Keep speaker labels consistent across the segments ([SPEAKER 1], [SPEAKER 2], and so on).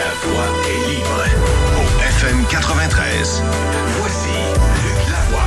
[SPEAKER 1] La voix est libre. Au FM 93. Voici Luc Lavoie.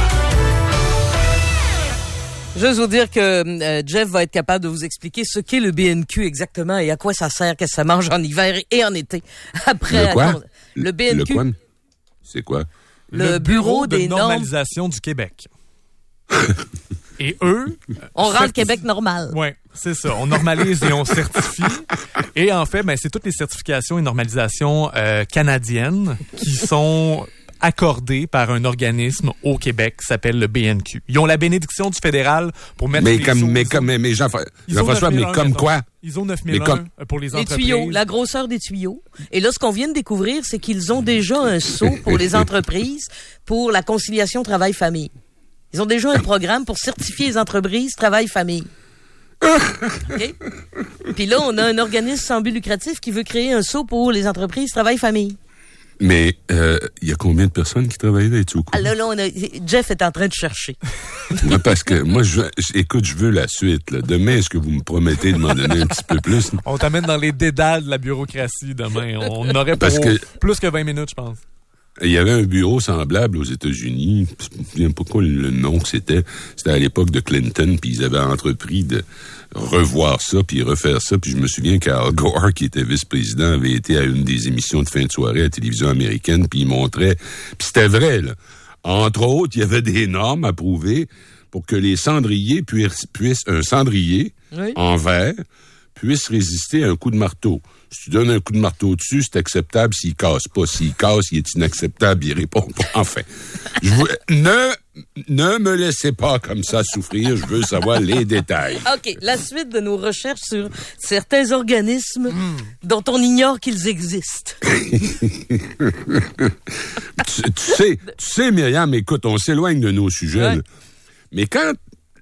[SPEAKER 2] Juste vous dire que Jeff va être capable de vous expliquer ce qu'est le BNQ exactement et à quoi ça sert, qu'est-ce que ça mange en hiver et en été. Après,
[SPEAKER 3] le quoi?
[SPEAKER 2] Le BNQ.
[SPEAKER 3] Le quoi? C'est quoi?
[SPEAKER 2] Le Bureau des
[SPEAKER 4] normalisation du Québec. Et eux...
[SPEAKER 2] On rend le Québec normal.
[SPEAKER 4] Oui, c'est ça. On normalise et on certifie. Et en fait, c'est toutes les certifications et normalisations canadiennes qui sont accordées par un organisme au Québec qui s'appelle le BNQ. Ils ont la bénédiction du fédéral pour mettre
[SPEAKER 3] Jean-François, mais comme quoi?
[SPEAKER 4] ISO 9001 pour les entreprises.
[SPEAKER 2] Les tuyaux, la grosseur des tuyaux. Et là, ce qu'on vient de découvrir, c'est qu'ils ont déjà un sceau pour les entreprises pour la conciliation travail-famille. Ils ont déjà un programme pour certifier les entreprises travail-famille. OK? Puis là, on a un organisme sans but lucratif qui veut créer un sceau pour les entreprises travail-famille.
[SPEAKER 3] Mais il y a combien de personnes qui travaillent là?
[SPEAKER 2] Jeff est en train de chercher.
[SPEAKER 3] Parce que moi, je veux la suite. Là. Demain, est-ce que vous me promettez de m'en donner un petit peu plus?
[SPEAKER 4] On t'amène dans les dédales de la bureaucratie demain. On aurait plus que 20 minutes, je pense.
[SPEAKER 3] Il y avait un bureau semblable aux États-Unis. Je ne me souviens pas quoi le nom que c'était. C'était à l'époque de Clinton, puis ils avaient entrepris de revoir ça, puis refaire ça. Puis je me souviens qu'Al Gore, qui était vice-président, avait été à une des émissions de fin de soirée à la télévision américaine, puis il montrait... Puis c'était vrai, là. Entre autres, il y avait des normes approuvées pour que les cendriers puissent un cendrier en verre puisse résister à un coup de marteau. Si tu donnes un coup de marteau dessus, c'est acceptable s'il casse pas. S'il casse, il est inacceptable, il répond pas. Enfin, ne me laissez pas comme ça souffrir, je veux savoir les détails.
[SPEAKER 2] OK, la suite de nos recherches sur certains organismes dont on ignore qu'ils existent.
[SPEAKER 3] tu sais, Myriam, écoute, on s'éloigne de nos sujets, là. Mais quand...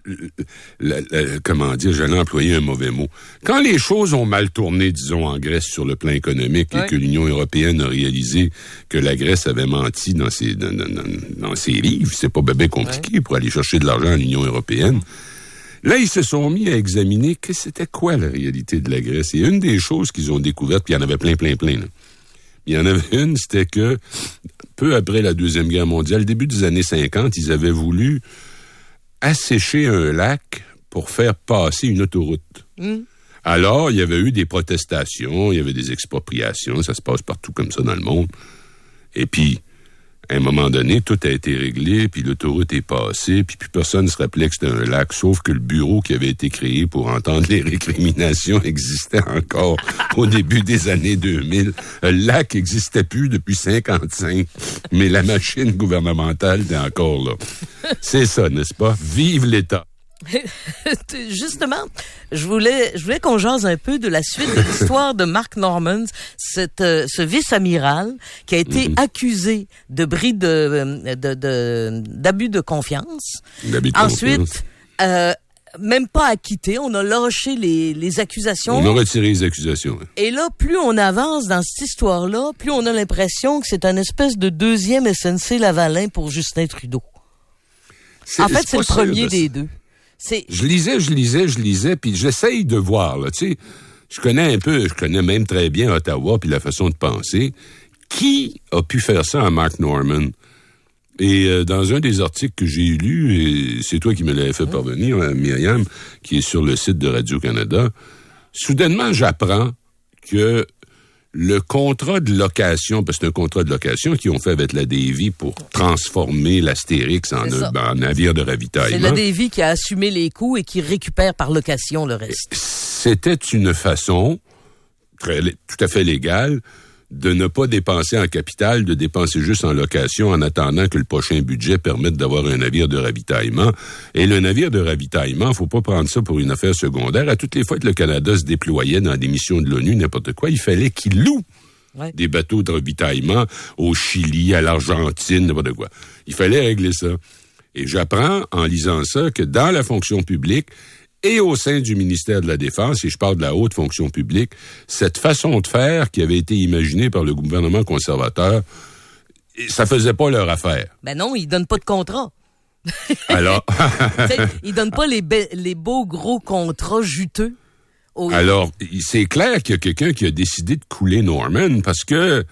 [SPEAKER 3] comment dire, j'allais employer un mauvais mot. Quand les choses ont mal tourné, disons, en Grèce sur le plan économique et que l'Union européenne a réalisé que la Grèce avait menti dans ses livres, c'est pas bébé compliqué pour aller chercher de l'argent à l'Union européenne. Là, ils se sont mis à examiner que c'était quoi la réalité de la Grèce. Et une des choses qu'ils ont découvertes, puis il y en avait plein, là. Il y en avait une, c'était que peu après la Deuxième Guerre mondiale, début des années 50, ils avaient voulu assécher un lac pour faire passer une autoroute. Alors, il y avait eu des protestations, il y avait des expropriations, ça se passe partout comme ça dans le monde. Et puis, à un moment donné, tout a été réglé, puis l'autoroute est passée, puis plus personne ne se rappelait que c'était un lac, sauf que le bureau qui avait été créé pour entendre les récriminations existait encore au début des années 2000. Le lac n'existait plus depuis 55, mais la machine gouvernementale était encore là. C'est ça, n'est-ce pas? Vive l'État!
[SPEAKER 2] Justement, je voulais qu'on jase un peu de la suite de l'histoire de Mark Norman, ce vice-amiral qui a été accusé de bris d'abus de confiance. Ensuite, même pas acquitté, on a lâché les accusations.
[SPEAKER 3] On a retiré les accusations. Hein.
[SPEAKER 2] Et là, plus on avance dans cette histoire-là, plus on a l'impression que c'est un espèce de deuxième SNC Lavalin pour Justin Trudeau. En fait, c'est le premier des deux.
[SPEAKER 3] Je lisais, puis j'essaye de voir, là, tu sais, je connais même très bien Ottawa, puis la façon de penser. Qui a pu faire ça à Mark Norman? Et dans un des articles que j'ai lus, et c'est toi qui me l'avais fait parvenir, Myriam, qui est sur le site de Radio-Canada, soudainement, j'apprends que le contrat de location, parce que c'est un contrat de location qu'ils ont fait avec la Davy pour transformer l'Astérix en navire de ravitaillement.
[SPEAKER 2] C'est la Davy qui a assumé les coûts et qui récupère par location le reste.
[SPEAKER 3] C'était une façon tout à fait légale de ne pas dépenser en capital, de dépenser juste en location en attendant que le prochain budget permette d'avoir un navire de ravitaillement. Et le navire de ravitaillement, faut pas prendre ça pour une affaire secondaire. À toutes les fois que le Canada se déployait dans des missions de l'ONU, n'importe quoi, il fallait qu'il loue des bateaux de ravitaillement au Chili, à l'Argentine, n'importe quoi. Il fallait régler ça. Et j'apprends, en lisant ça, que dans la fonction publique, et au sein du ministère de la Défense, et je parle de la haute fonction publique, cette façon de faire qui avait été imaginée par le gouvernement conservateur, ça faisait pas leur affaire.
[SPEAKER 2] Ben non, ils donnent pas de contrat.
[SPEAKER 3] Alors...
[SPEAKER 2] Ils donnent pas les beaux gros contrats juteux Oui.
[SPEAKER 3] Alors, c'est clair qu'il y a quelqu'un qui a décidé de couler Norman parce que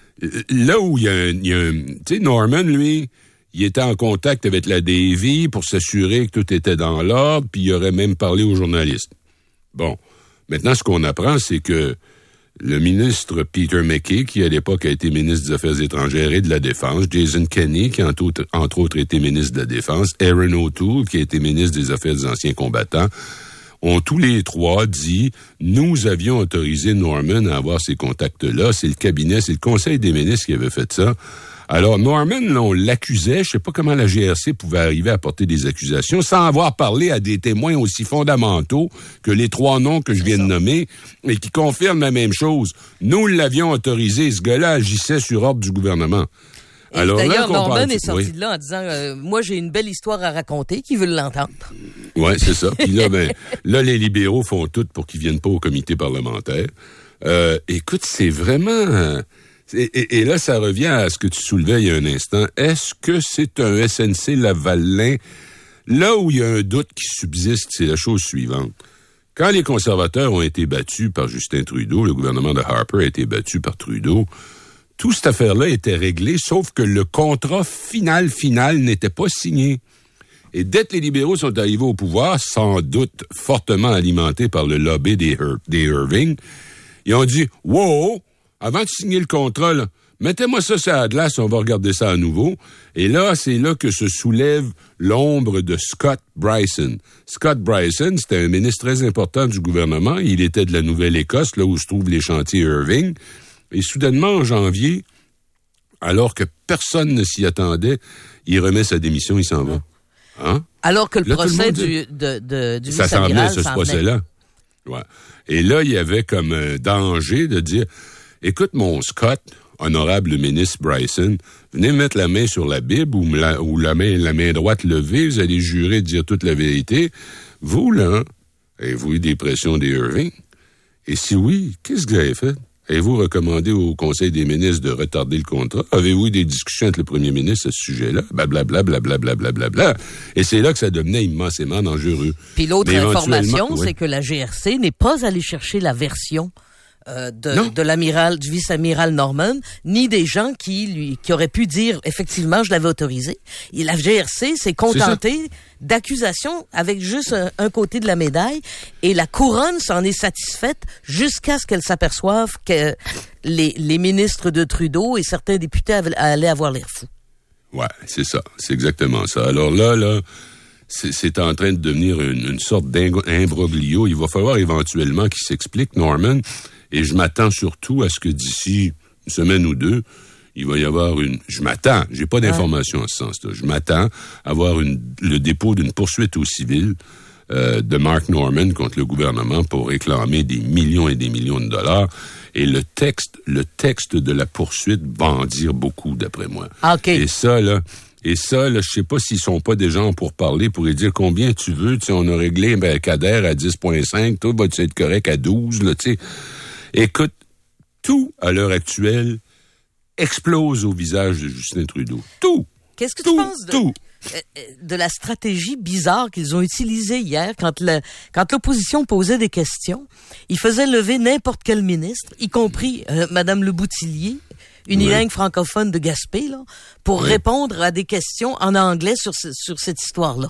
[SPEAKER 3] là où il y a tu sais, Norman, lui, il était en contact avec la Davy pour s'assurer que tout était dans l'ordre, puis il aurait même parlé aux journalistes. Bon. Maintenant, ce qu'on apprend, c'est que le ministre Peter MacKay, qui à l'époque a été ministre des Affaires étrangères et de la Défense, Jason Kenney, qui entre autres a été ministre de la Défense, Aaron O'Toole, qui a été ministre des Affaires des anciens combattants, ont tous les trois dit, nous avions autorisé Norman à avoir ces contacts-là. C'est le cabinet, c'est le Conseil des ministres qui avait fait ça. Alors, Norman, là, on l'accusait. Je sais pas comment la GRC pouvait arriver à porter des accusations sans avoir parlé à des témoins aussi fondamentaux que les trois noms que je viens de nommer et qui confirment la même chose. Nous l'avions autorisé. Ce gars-là agissait sur ordre du gouvernement.
[SPEAKER 2] Et alors, d'ailleurs, Norman est sorti de là en disant moi, j'ai une belle histoire à raconter, qui veut l'entendre?
[SPEAKER 3] Oui, c'est ça. Puis là, là, les libéraux font tout pour qu'ils viennent pas au comité parlementaire. Écoute, c'est vraiment... Et là, ça revient à ce que tu soulevais il y a un instant. Est-ce que c'est un SNC Lavalin? Là où il y a un doute qui subsiste, c'est la chose suivante. Quand les conservateurs ont été battus par Justin Trudeau, le gouvernement de Harper a été battu par Trudeau, toute cette affaire-là était réglée, sauf que le contrat final n'était pas signé. Et dès que les libéraux sont arrivés au pouvoir, sans doute fortement alimentés par le lobby des Irving, ils ont dit « Wow! Avant de signer le contrat, là, mettez-moi ça sur la glace, on va regarder ça à nouveau. » Et là, c'est là que se soulève l'ombre de Scott Bryson. Scott Bryson, c'était un ministre très important du gouvernement. Il était de la Nouvelle-Écosse, là où se trouvent les chantiers Irving. Et soudainement, en janvier, alors que personne ne s'y attendait, il remet sa démission, il s'en va. Hein?
[SPEAKER 2] Alors que le procès du
[SPEAKER 3] ça s'en venait, ce
[SPEAKER 2] s'en
[SPEAKER 3] procès-là. Ouais. Et là, il y avait comme un danger de dire, écoute, mon Scott, honorable ministre Bryson, venez mettre la main sur la Bible ou la main droite levée, vous allez jurer de dire toute la vérité. Vous, là, avez-vous eu des pressions des Irving? Et si oui, qu'est-ce que vous avez fait? Avez-vous recommandé au Conseil des ministres de retarder le contrat? Avez-vous eu des discussions avec le premier ministre à ce sujet-là? Blablabla, blablabla, blablabla. Et c'est là que ça devenait immensément dangereux.
[SPEAKER 2] Puis l'autre information, c'est que la GRC n'est pas allée chercher la version de l'amiral, du vice-amiral Norman, ni des gens qui auraient pu dire effectivement je l'avais autorisé. Et la GRC s'est contentée d'accusations avec juste un côté de la médaille, et la couronne s'en est satisfaite jusqu'à ce qu'elle s'aperçoive que les ministres de Trudeau et certains députés allaient avoir l'air fous.
[SPEAKER 3] Ouais, c'est ça, c'est exactement ça. Alors là, c'est en train de devenir une sorte d'imbroglio. Il va falloir éventuellement qu'il s'explique, Norman. Et je m'attends surtout à ce que d'ici une semaine ou deux, il va y avoir j'ai pas d'informations en ce sens-là, je m'attends à avoir le dépôt d'une poursuite au civil de Mark Norman contre le gouvernement pour réclamer des millions et des millions de dollars. Et le texte de la poursuite va en dire beaucoup, d'après moi.
[SPEAKER 2] Okay.
[SPEAKER 3] Et ça, là, je sais pas s'ils sont pas des gens pour parler, pour dire combien tu veux. Tu sais, on a réglé Kader à 10,5, toi, vas-tu être correct à 12, là, tu sais. Écoute, tout, à l'heure actuelle, explose au visage de Justin Trudeau. Tout!
[SPEAKER 2] Qu'est-ce que tu penses de la stratégie bizarre qu'ils ont utilisée hier quand l'opposition posait des questions? Ils faisaient lever n'importe quel ministre, y compris Madame Le Boutillier, unilingue francophone de Gaspé, là, pour répondre à des questions en anglais sur cette histoire-là.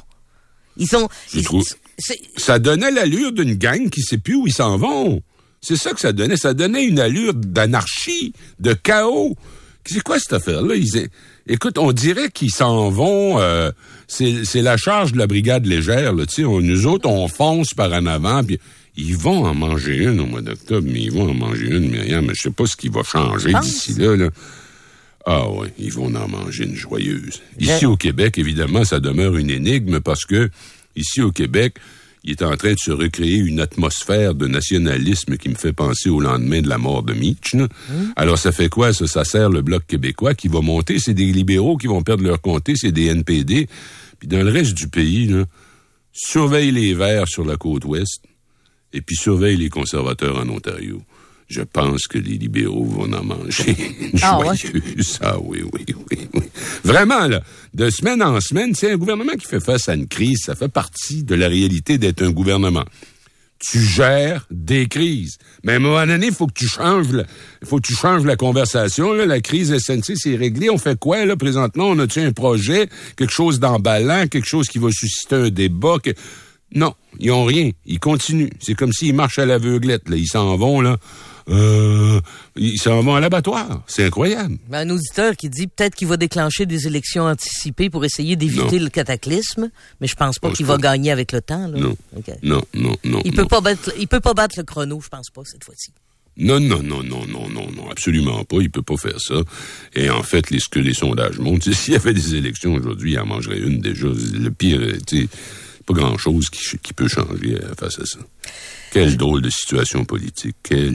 [SPEAKER 3] Ça donnait l'allure d'une gang qui sait plus où ils s'en vont. C'est ça que ça donnait. Ça donnait une allure d'anarchie, de chaos. C'est quoi cette affaire-là? Écoute, on dirait qu'ils s'en vont... c'est la charge de la brigade légère, là. Tu sais, nous autres, on fonce par en avant, puis ils vont en manger une au mois d'octobre, mais ils vont en manger une, Myriam. Mais je sais pas ce qui va changer d'ici là. Ah ouais, ils vont en manger une joyeuse. Ici, au Québec, évidemment, ça demeure une énigme parce que, ici, au Québec... il est en train de se recréer une atmosphère de nationalisme qui me fait penser au lendemain de la mort de Mitch. Alors, ça fait quoi, ça? Ça sert le Bloc québécois qui va monter. C'est des libéraux qui vont perdre leur comté. C'est des NPD. Puis dans le reste du pays, là, surveille les Verts sur la côte ouest et puis surveille les conservateurs en Ontario. Je pense que les libéraux vont en manger une joyeuse. Ah oui. Vraiment, là, de semaine en semaine, c'est un gouvernement qui fait face à une crise. Ça fait partie de la réalité d'être un gouvernement. tu gères des crises. Mais à un moment donné, il faut que tu changes la conversation. Là. La crise SNC, c'est réglé. On fait quoi, là, présentement? On a-tu un projet, quelque chose d'emballant, quelque chose qui va susciter un débat? Non, ils ont rien. Ils continuent. C'est comme s'ils marchent à l'aveuglette, là. Ils s'en vont, là. Ils s'en vont à l'abattoir. C'est incroyable.
[SPEAKER 2] Un auditeur qui dit peut-être qu'il va déclencher des élections anticipées pour essayer d'éviter le cataclysme, mais je pense pas qu'il va gagner avec le temps. Là.
[SPEAKER 3] Non.
[SPEAKER 2] Okay.
[SPEAKER 3] Non.
[SPEAKER 2] Il peut pas battre le chrono, je pense pas, cette fois-ci.
[SPEAKER 3] Non, absolument pas. Il peut pas faire ça. Et en fait, ce que les sondages montrent, s'il y avait des élections aujourd'hui, il en mangerait une déjà. Le pire, tu sais, pas grand-chose qui peut changer face à ça. Quelle drôle de situation politique.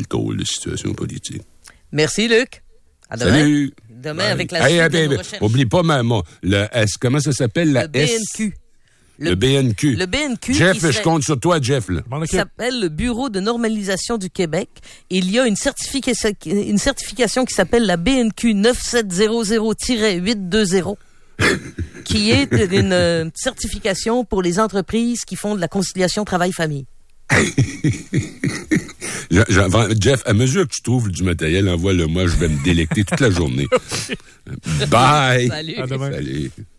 [SPEAKER 2] Merci, Luc. À demain.
[SPEAKER 3] Salut.
[SPEAKER 2] Demain, avec la suite de nos recherches.
[SPEAKER 3] Oublie pas le S. Comment ça s'appelle?
[SPEAKER 2] Le BNQ.
[SPEAKER 3] Le BNQ.
[SPEAKER 2] Le BNQ.
[SPEAKER 3] Jeff, je compte sur toi, Jeff. Là.
[SPEAKER 2] Qui s'appelle le Bureau de normalisation du Québec. Il y a une certification qui s'appelle la BNQ 9700-820. qui est une certification pour les entreprises qui font de la conciliation travail-famille.
[SPEAKER 3] Jeff, à mesure que tu trouves du matériel, envoie-le-moi, je vais me délecter toute la journée. Bye!
[SPEAKER 2] Salut!
[SPEAKER 3] Salut!